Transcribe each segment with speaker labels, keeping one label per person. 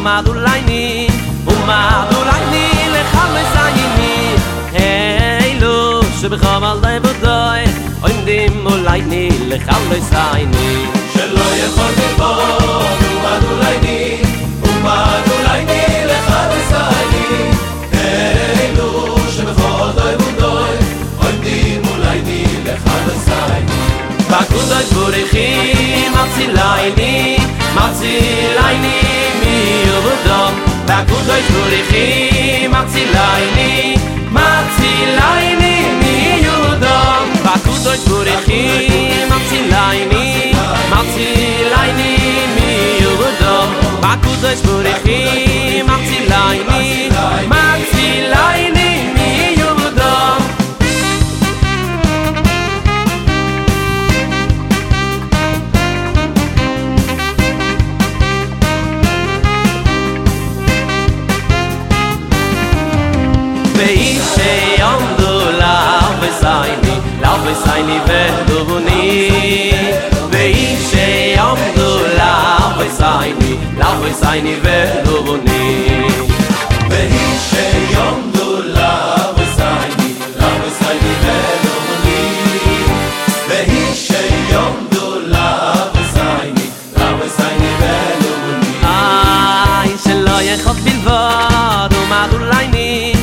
Speaker 1: ומדולייני לחלס עייני הילו שבחמל די בודוי עומדים ולייני לחלס עייני
Speaker 2: שלא יכול לבוא ומדולייני לחלס עייני הילו שבחמל די בודוי עומדים ולייני לחלס עייני
Speaker 1: בקודש בורכי מצילייני מיובדום בקודש בורכי מצילייני מיובדום בקודש בורכי מצילייני מיובדום בקודש בורכי מצילייני מיובדום ואישי עמדו לבסייני ודובוני ואישי עמדו לבסייני ודובוני
Speaker 2: ואישי עמדו לבסייני ודובוני ואישי עמדו לבסייני ודובוני
Speaker 1: שלא יכול בלבד ומדולייני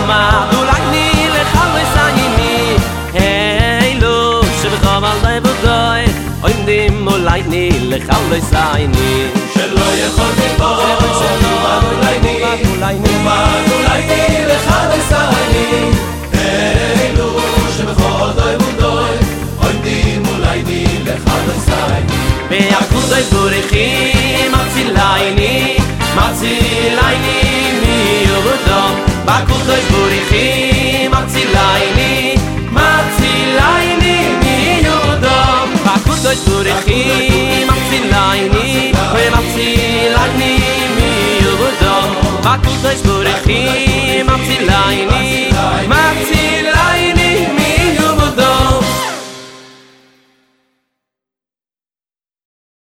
Speaker 1: לחלס עייני הילו שבחמל די בודוי עומדים ולייני לחלס עייני
Speaker 2: שלא יכול לבוא ומדולייני לחלס עייני הילו שבחמל די בודוי עומדים ולייני לחלס עייני
Speaker 1: והקודש בורכי מצילייני מיובדום בקודש בורכי מצילייני מיובדום בקודש בורכי מצילייני מיובדום בקודש בורכי מצילייני